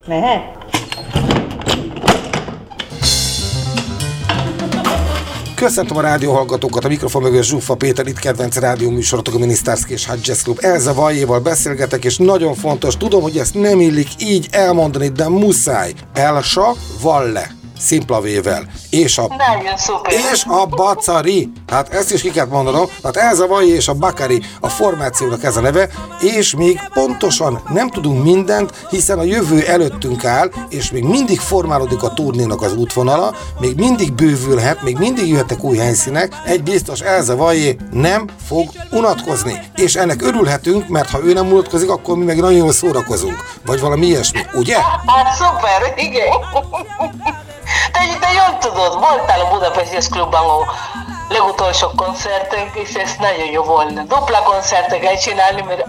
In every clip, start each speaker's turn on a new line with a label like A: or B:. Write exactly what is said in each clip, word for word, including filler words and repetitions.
A: Mehet?
B: Köszöntöm a rádióhallgatókat, a mikrofon mögött Zsuffa Péter, itt kedvenc rádióműsorotok, a Minisztárszki és Hot Jazz Club. Elza Vajéval beszélgetek, és nagyon fontos, tudom, hogy ezt nem illik így elmondani, de muszáj. Elsa Valle, szimpla vével. És a, és a Bacari, hát ezt is ki kell mondanom, tehát Elza Vajé és a Bakari, a formációnak ez a neve, és még pontosan nem tudunk mindent, hiszen a jövő előttünk áll, és még mindig formálódik a turnénak az útvonala, még mindig bővülhet, még mindig jöhetnek új helyszínek, egy biztos, Elza Vajé nem fog unatkozni, és ennek örülhetünk, mert ha ő nem unatkozik, akkor mi meg nagyon jól szórakozunk, vagy valami ilyesmi, ugye?
C: Hát szuper, igen. Te, te jól tudod, voltál a Budapest Jazz Clubban a legutolsó koncertünk, és ez nagyon jó volna. Dupla koncerteket csinálni, mert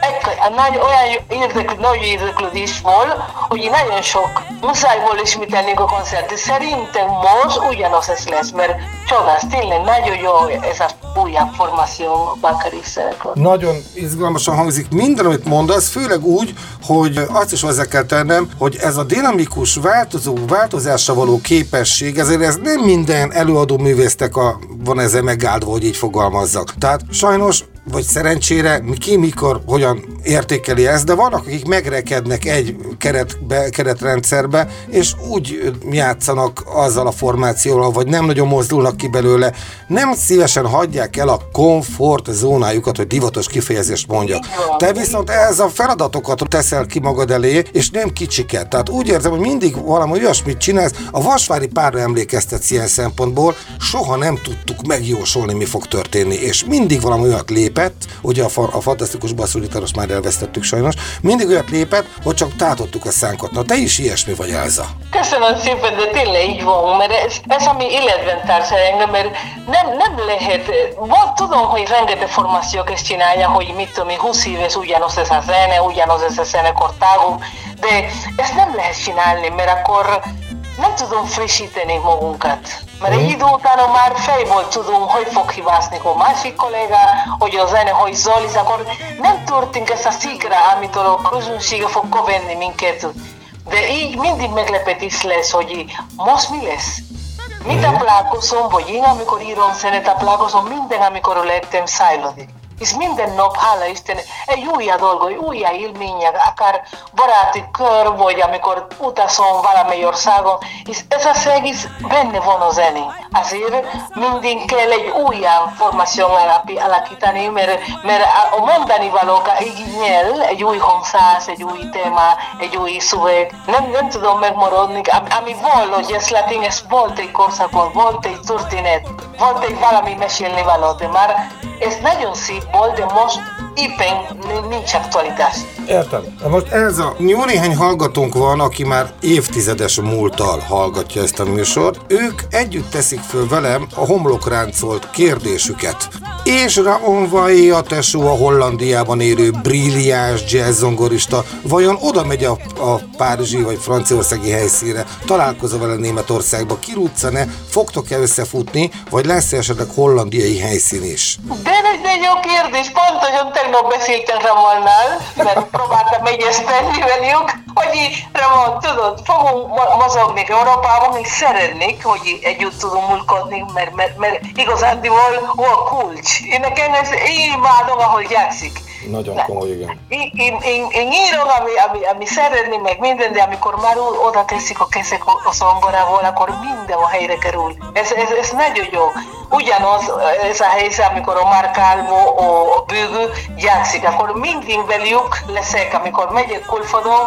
C: nagy, olyan érdeklő, nagy érdeklődés volt, hogy nagyon sok muszáj volt ismételni a koncertet. Szerintem most ugyanaz ez lesz, mert csodás, tényleg nagyon jó ez a újabb formáció Bakari szerekor.
B: Nagyon izgalmasan hangzik minden, amit mondasz, főleg úgy, hogy azt is hozzá kell tennem, hogy ez a dinamikus, változó, változásra való képesség, ezért ez nem minden előadó művésznek a, van ezzel megáldva, hogy így fogalmazzak. Tehát sajnos, vagy szerencsére, ki, mikor, hogyan értékeli ezt, de vannak, akik megrekednek egy keretbe, keretrendszerbe, és úgy játszanak azzal a formációval, vagy nem nagyon mozdulnak ki belőle, nem szívesen hagyják el a komfort zónájukat, hogy divatos kifejezést mondjak. Te viszont ez a feladatokat teszel ki magad elé, és nem kicsiket. Tehát úgy érzem, hogy mindig valami olyasmit csinálsz, a Vasvári párra emlékeztetsz ilyen szempontból, soha nem tudtuk megjósolni, mi fog történni, és mindig valami olyat lépett, ugye a, fa- a fantasztikus basszusgitárost már elvesztettük sajnos, mindig olyat lépett, hogy csak tátottuk a szánkat. Na te is ilyesmi vagy, Elza.
C: Köszönöm szépen, de tényleg így van, mert ez, ez ami életben társa engem, mert nem, nem lehet, van, tudom, hogy rengeteg formációk ezt csinálja, hogy mit tudom, húsz éves ugyanaz ez a zene, ugyanaz ez a zenekar tagunk, de ezt nem lehet csinálni, mert akkor nem tudom frissíteni magunkat. Mert egy idő után már fejből tudom, hogy fog hibázni a másik kollega, hogy a zene, hogy zoliz, akkor nem történik ez a szikra, amitől a közönsége fog követni minket. De így mindig meglepetés lesz, hogy most mi lesz? Mi táplálkozom, vagy én, amikor írom zenet, táplálkozom, minden, amikor lettem szájlódik. És minden nap, hála Isten, egy újja dolga, egy újja élmények, akár baráti kör, vagy amikor utazom valamely országon, és ez az egész benne van a zené. Azért mindig kell egy újja formáció alakítani, mert, mert a mondani valók igényel egy új hangszás, egy új téma, egy új szöveg. Nem, nem tudom megmaradni, ami volt, hogy ez latin, ez volt egy korszakon, volt egy történet, volt egy valami mesélni való, de már ez nagyon szép volt, de most éppen nincs aktualitás.
B: Értem. Most ez a jó néhány hallgatónk van, aki már évtizedes múlttal hallgatja ezt a műsort. Ők együtt teszik föl velem a homlokráncolt kérdésüket. És Ramon Vajé, a tesó, a Hollandiában élő brilliáns jazzzongorista, vajon oda megy a, a párizsi vagy franciaországi helyszínre, találkozol vele Németországba, kiruccane, fogtok-e összefutni, vagy lesz esetleg hollandiai helyszín is?
C: De ez egy jó kérdés, pontosan tegnap beszéltem Ramonnal, mert próbáltam egyeztetni velük, hogy Ramon, tudod, fogunk mozogni Európában, és szeretnék, hogy együtt tudunk múlkodni, mert, mert, mert igazándiból a kulcs. Én nekem ez, én imádom, ahol játszik.
B: Nagyon komoly, igen.
C: Én, én, én, én írom, ami, ami, ami szeretném, meg minden, de amikor már oda teszik a kezek a szongorával, akkor minden a helyre kerül. Ez, ez, ez nagyon jó. Ugyanaz ez a helyzet, amikor a Marc Albo, a Bőgő játszik, akkor mindig velük leszek, amikor megyek külföldön,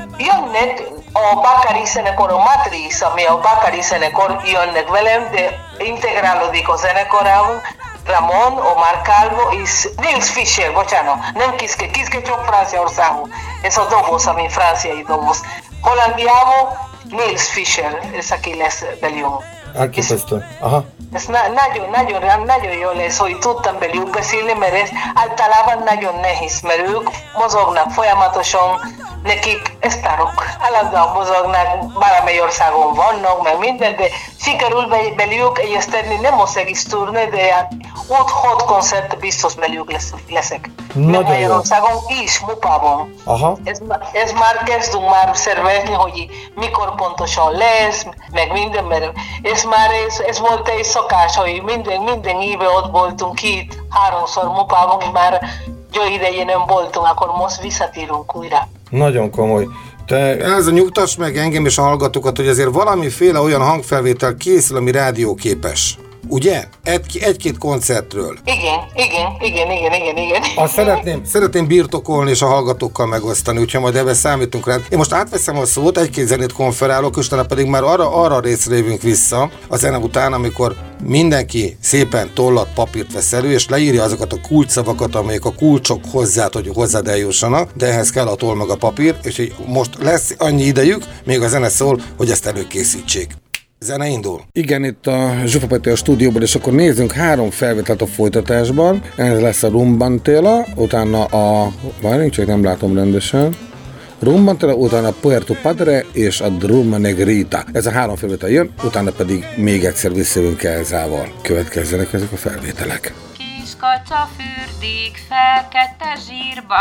C: jönnek a Bakari zenekar, a Matriz, ami a Bakari zenekar, jönnek velem, de integrálódik a zenekarában, Ramon, a Marc Albo és Nils Fischer, bocsánat, nem Kiske, Kiske csak Franciaországú, ez a doboz, ami franciai doboz. Hollandiában Nils Fischer, ez aki lesz velünk.
B: Elképesztő. Aha.
C: Ez na- nagyon, nagyon, nagyon jó lesz, hogy tudtam velük beszélni, mert ez általában nagyon nehéz, mert ők mozognak folyamatosan, nekik sztárok. Állandóan mozognak, valamely országon vannak, meg minden, de sikerül belőjük egyeztetni, nem most egész turné, de öt-hat koncert biztos belőjük lesz, leszek. Magyarországon is, Mupában.
B: Aha.
C: Ez, ez már kezdünk már szervezni, hogy mikor pontosan lesz, meg minden, mert ez már ez, ez volt egy szokás, hogy minden, minden éve ott voltunk két, háromszor Mupában, már jó idején nem voltunk, akkor most visszatérünk újra.
B: Nagyon komoly. Te ez a nyugtass meg engem és a hallgatókat, hogy azért valamiféle olyan hangfelvétel készül, ami rádióképes. Ugye? Egy, egy-két koncertről.
C: Igen, igen, igen, igen, igen, igen.
B: Azt szeretném, szeretném birtokolni és a hallgatókkal megosztani, úgyhogy majd ebben számítunk rá. Én most átveszem a szót, egy-két zenét konferálok, és utána pedig már arra, arra a részre jövünk vissza a zene után, amikor mindenki szépen tollat, papírt vesz elő, és leírja azokat a kulcsszavakat, amelyek a kulcsok hozzád, hogy hozzád eljussanak, de ehhez kell a toll meg a papír, és hogy most lesz annyi idejük, még a zene szól, hogy ezt előkészítsék. Zene indul. Igen, itt a Zsufa Peti a stúdióban, és akkor nézzünk három felvételt a folytatásban. Ez lesz a Rumbantela, utána a... Várjunk, csak nem látom rendesen. Rumbantela, utána Puerto Padre és a Druma Negrita. Ez a három felvétel jön, utána pedig még egyszer visszajövünk Elzával. Következzenek ezek a felvételek.
A: Kis kaca fürdik fekete zsírba.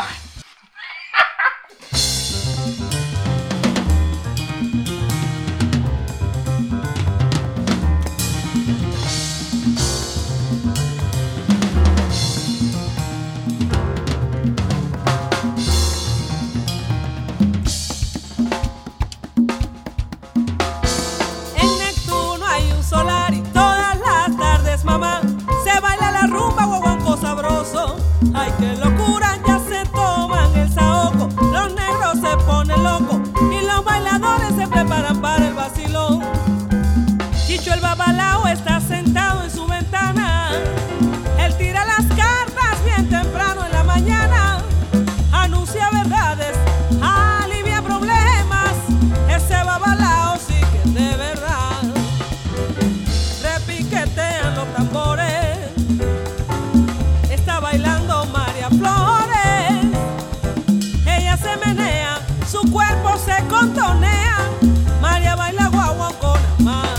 D: Ay, qué locura, ya se toman el saoco. Los negros se ponen locos y los bailadores se preparan para el vacilón. Chicho el babalao está sentado en su ventana. Él tira las cartas bien temprano en la mañana. Anuncia verdades, alivia problemas. Ese babalao sí que es de verdad. Repiquetean los tambores. Está bailando María Flores. Ella se menea, su cuerpo se contonea. María baila guagua con amar.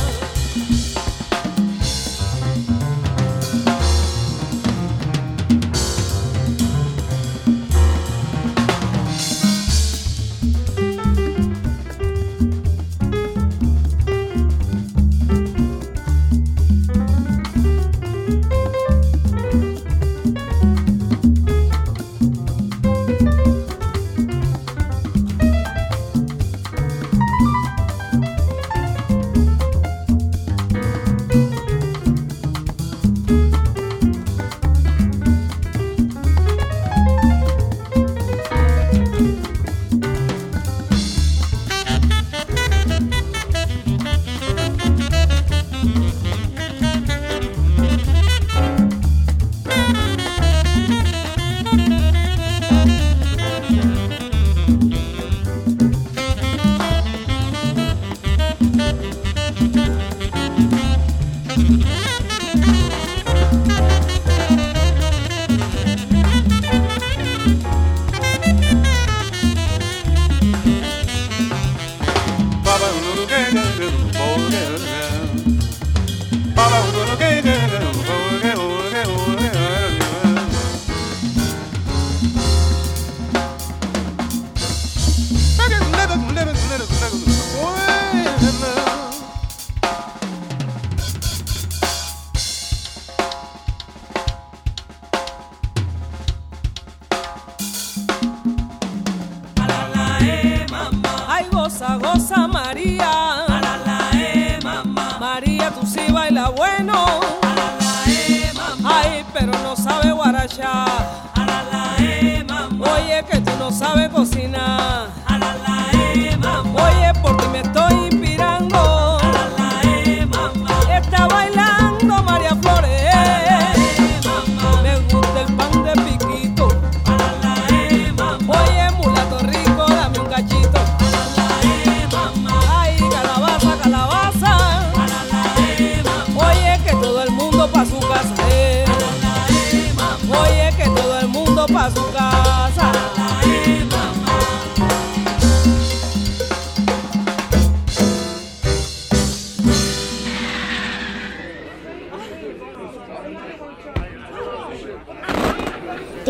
D: Oye, que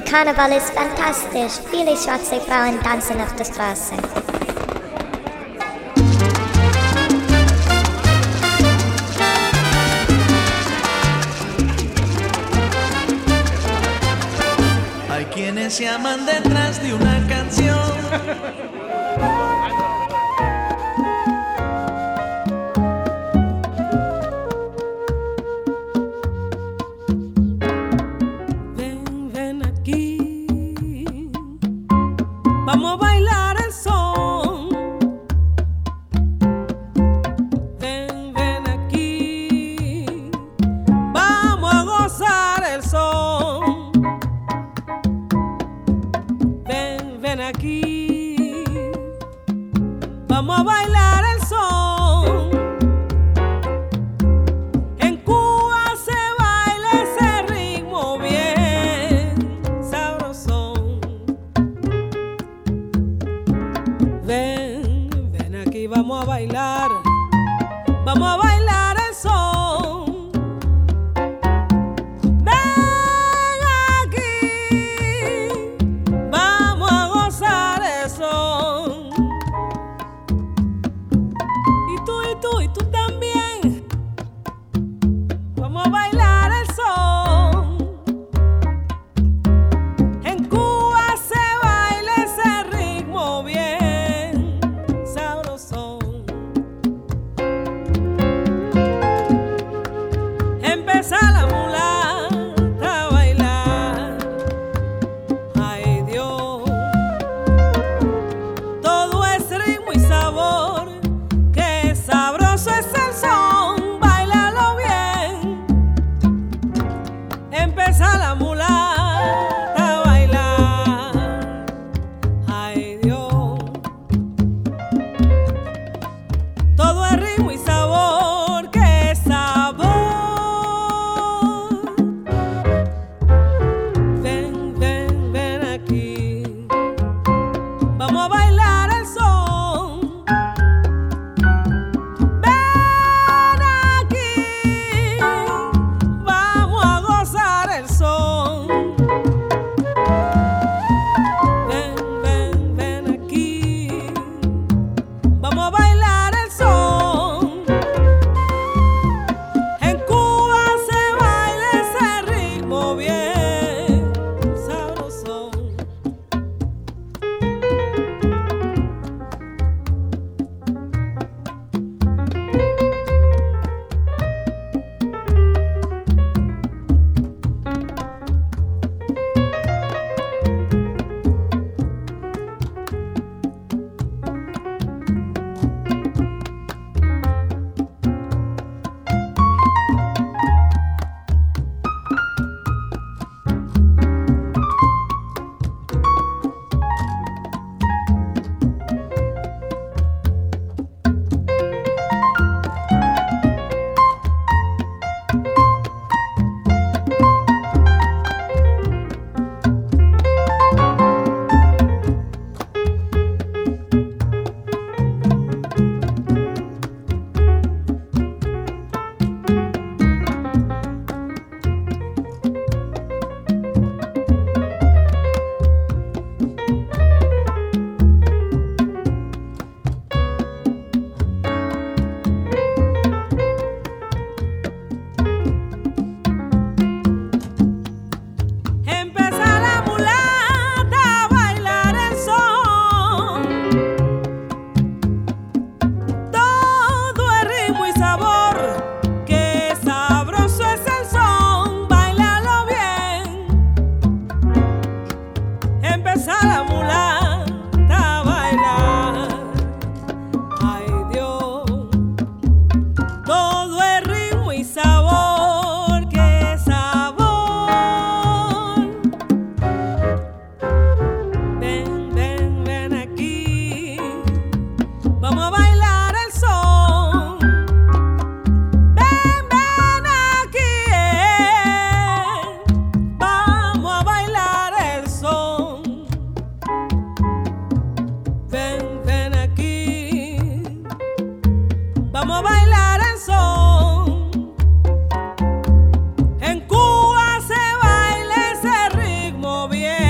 E: Karneval ist fantastisch. Viele schwarze Frauen tanzen auf der Straße.
F: Hay quienes se aman detrás de una canción.
D: Vamos a bailar el son. Ven, ven aquí. Vamos a gozar el son. Ven, ven aquí. Vamos a bailar el son. En Cuba se baila ese ritmo bien sabrosón. Ven, ven aquí, vamos a bailar, vamos a bailar el son. Ven aquí, vamos a gozar el son. Y tú, y tú, y tú también, vamos a bailar el son. En Cuba se baila ese ritmo bien sabrosón. Empieza la mulata a bailar. Ay Dios, todo es ritmo y sabor. Qué sabroso es el son, bailalo bien. Empieza la mulata a bailar. Ay Dios, todo es ritmo y sabor, qué sabor. Ven, ven, ven aquí. Vamos a bailar el son. Ven aquí. Vamos a gozar el son. Ven, ven, ven aquí. Vamos a bailar el son. En Cuba se baila ese ritmo bien sabrosón. Empieza la mulata a bailar el son. Todo es ritmo y sabor. Qué sabroso es el son, bailalo bien. Empieza la mulata a bailar. Ay Dios, todo es ritmo y sabor, qué sabor. Ven, ven, ven aquí. Vamos a bailar el son. Ven, ven aquí. Vamos a bailar el son. Ven, ven aquí. Vamos a bailar el son. En Cuba se baila ese ritmo bien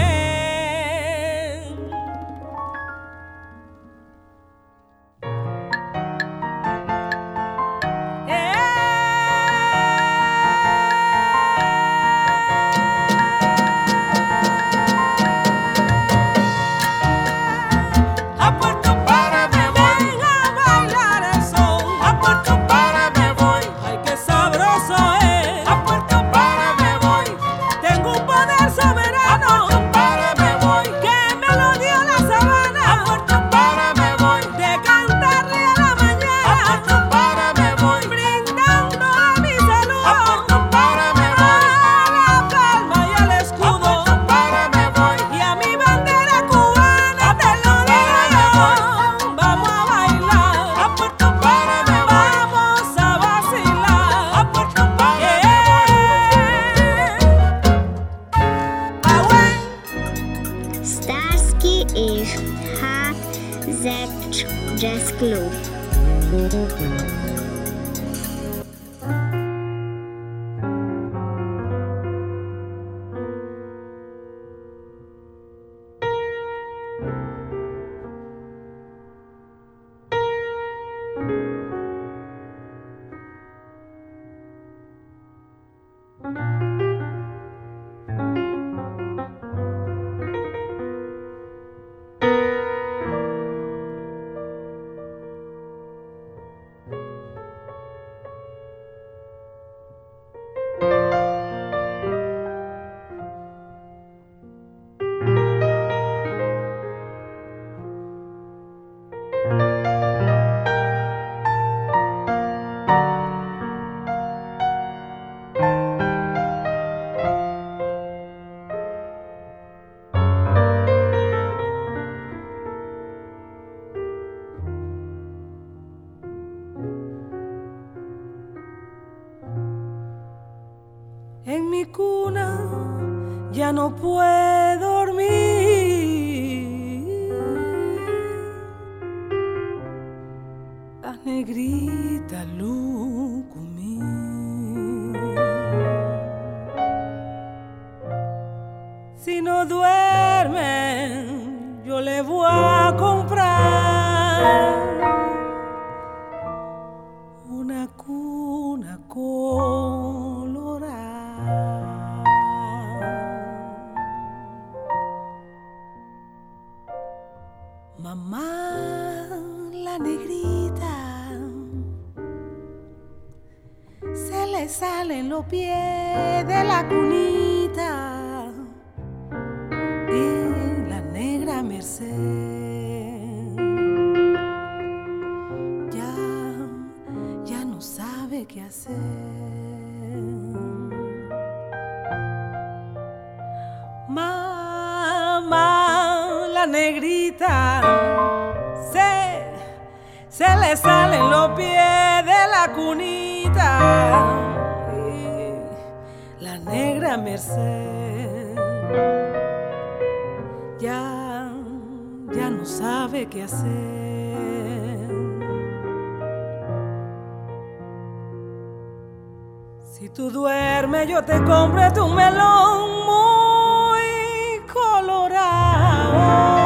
D: En mi cuna ya no puedo dormir. La negrita Lucumí. Si no duermen, yo le voy a comprar una cuna colorada. Mamá, la negrita, se le salen los pies de la cunita y la negra Merced ya, ya no sabe qué hacer. Mamá, la negrita, se, se le salen los pies de la cunita y la negra Merced ya, ya no sabe qué hacer. Si tú duermes yo te compro tu melón muy colorado.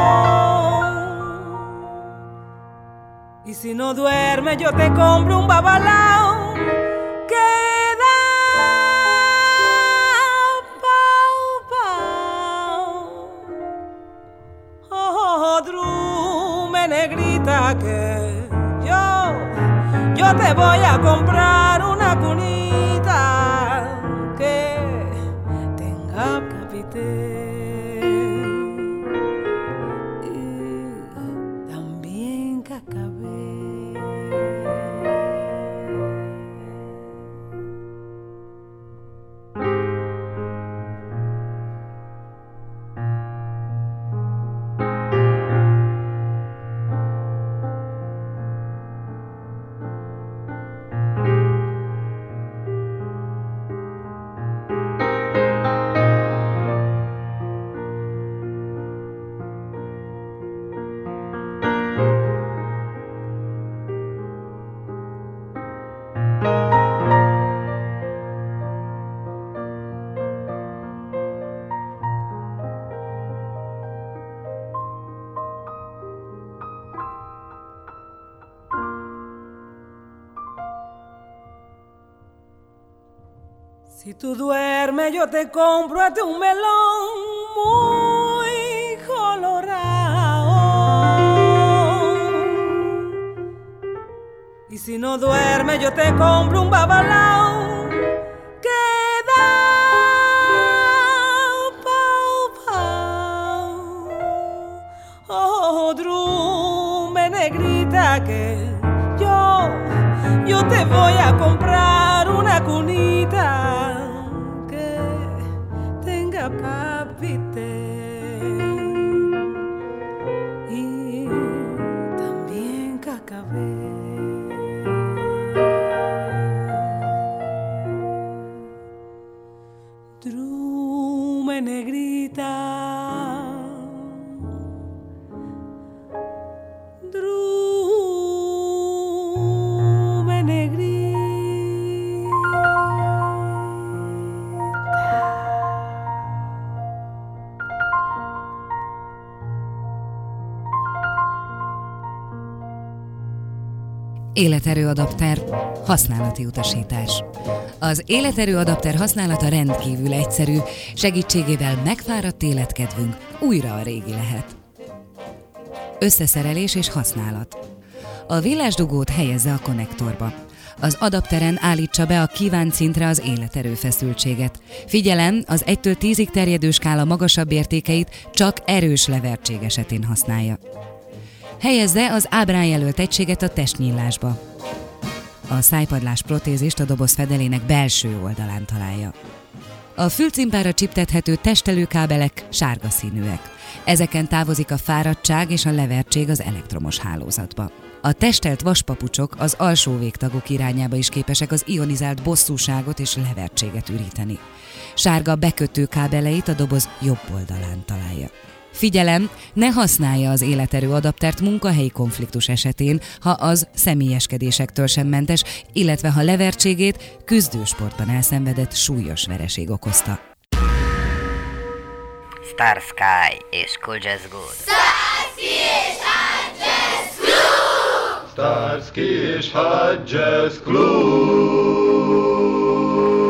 D: Y si no duermes yo te compro un babalao que da pau pau. Oh, drume negrita que yo, yo te voy a comprar una cunita que tenga capitel. Si tú duermes yo te compro a ti un melón muy colorado. Y si no duermes yo te compro un babalao que da pau pau. Oh, drume negrita que yo, yo te voy a comprar una cunita y también cacabé. Drume negrita, drume
G: Életerőadapter, használati utasítás. Az életerőadapter használata rendkívül egyszerű, segítségével megfáradt életkedvünk újra a régi lehet. Összeszerelés és használat. A villásdugót helyezze a konnektorba. Az adapteren állítsa be a kívánt szintre az életerőfeszültséget. Figyelem, az egytől tízig terjedő skála magasabb értékeit csak erős levertség esetén használja. Helyezze az ábrán jelölt egységet a testnyílásba. A szájpadlás protézist a doboz fedelének belső oldalán találja. A fülcimpára csiptethető testelőkábelek sárga színűek. Ezeken távozik a fáradtság és a levertség az elektromos hálózatba. A testelt vaspapucsok az alsó végtagok irányába is képesek az ionizált bosszúságot és levertséget üríteni. Sárga bekötő kábeleit a doboz jobb oldalán találja. Figyelem, ne használja az életerőadaptert munkahelyi konfliktus esetén, ha az személyeskedésektől sem mentes, illetve ha levertségét küzdősportban elszenvedett súlyos vereség okozta.
H: Starsky és Cool Jazz Good.
I: Starsky és Hot Jazz Club!
J: Starsky és Hot Jazz Club!